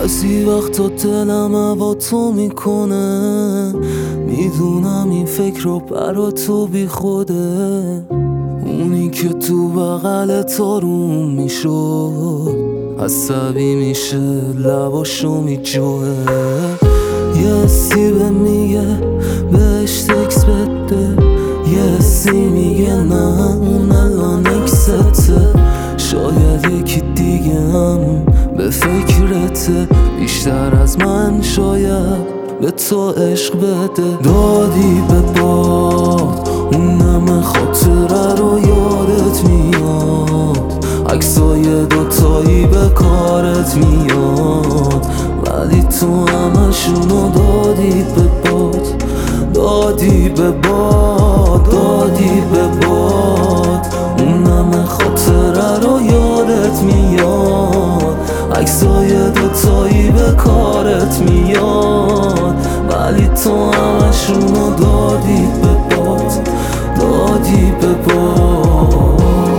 بعضی وقتا دلم هوا تو میکنه، میدونم این فکر رو برا تو بی خوده. اونی که تو بغلت آروم میشد عصبی میشه، لباشو میجوه. یه حسی به میگه بهش تکس بده، یه حسی میگه نه اون الان اکسته. شاید یکی دیگه هم به فکرته بیشتر از من، شاید به تو عشق بده. دادی به باد اون همه خاطره رو یادت میاد، عکسای دوتایی به کارت میاد، ولی تو همشونو دادی به باد. دادی به باد، دادی به باد، اون همه خاطره رو یادت میاد، عکسای دوتایی به کارت میاد، ولی تو همشونو دادی به باد. دادی به باد.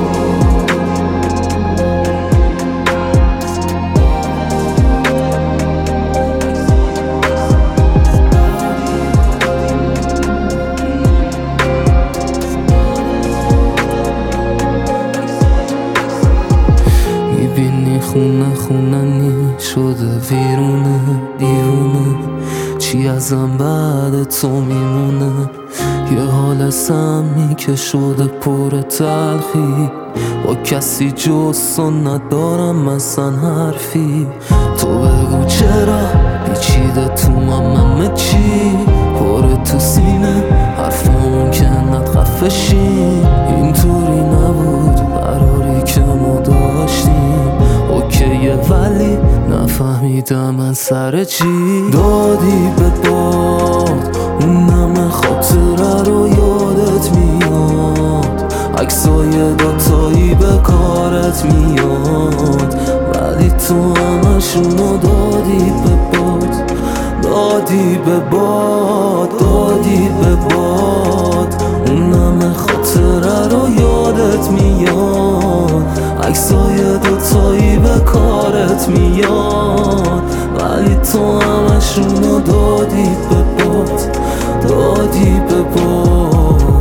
میبینی خونه خوننی شده ویرونه، دیوونه چی ازم بعد تو میمونه. یه حال سمی که شده پر تلخی، با کسی جز تو ندارم اصلا حرفی. تو بگو چرا پیچیده تو همه چی، پر تو سینه حرفامون که خفه شیم. اینطوری نبود قراری که ما داشتیم، اوکیه ولی نفهمیدم من سر چی. دادی به باد اون همه خاطره رو یادت میاد، عکسای دوتایی به کارت میاد، ولی تو همشونو دادی به باد. دادی به باد، دادی به باد، اون همه خاطره رو یادت میاد، عکسای دوتایی به کارت میاد، ولی تو همشونو دادی به باد. دادی به باد.